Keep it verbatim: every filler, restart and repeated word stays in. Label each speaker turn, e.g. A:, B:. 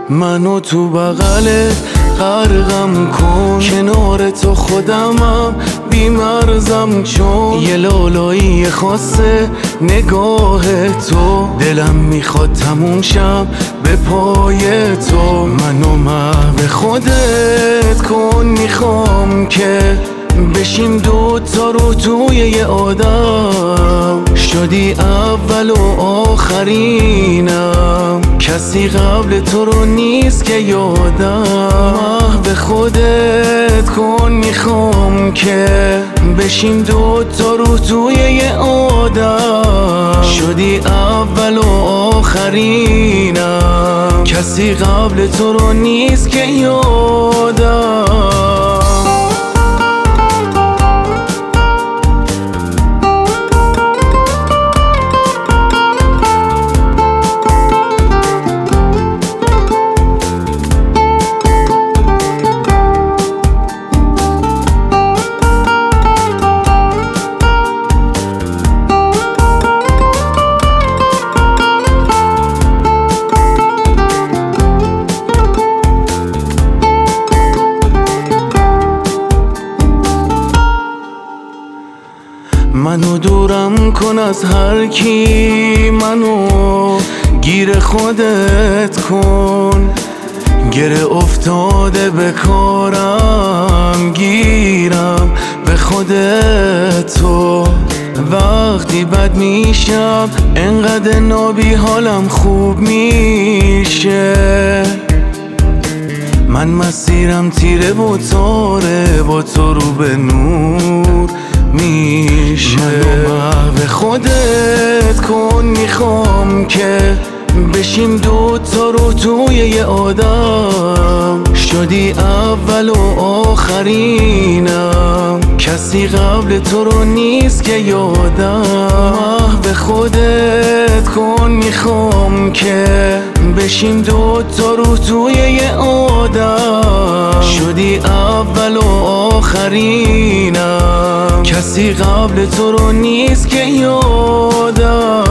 A: منو تو بغلت غرقم کن، کنار تو خودمم بیمرزم، چون یه لالایی خاصه نگاه تو، دلم میخواد تموم شم به پای تو. منو محو خودت کن، میخوام که بشیم دو تا رو توی یه آدم، شدی اول و آخرینم، کسی قبل تو رو نیست که یادم. محو خودت کن، میخوام که بشیم دو تا رو توی یه آدم، شدی اول و آخرینم، کسی قبل تو رو نیست که یادم. منو دورم کن از هر کی، منو گیر خودت کن، گره افتاده به کارم، گیرم به خودت تو. وقتی بد میشم انقدر نابی حالم خوب میشه، من مسیرم تیره و تاره، با تو رو به نور میشه. منو محو خودت کن، میخوام که بشیم دو تا رو توی یه آدم، شدی اول و آخرینم، کسی قبل تو رو نیست که یادم. محو خودت کن، میخوام که بشیم دو تا رو توی یه آدم، شدی اول و آخرینم، کسی قبل تو رو نیست که یادم.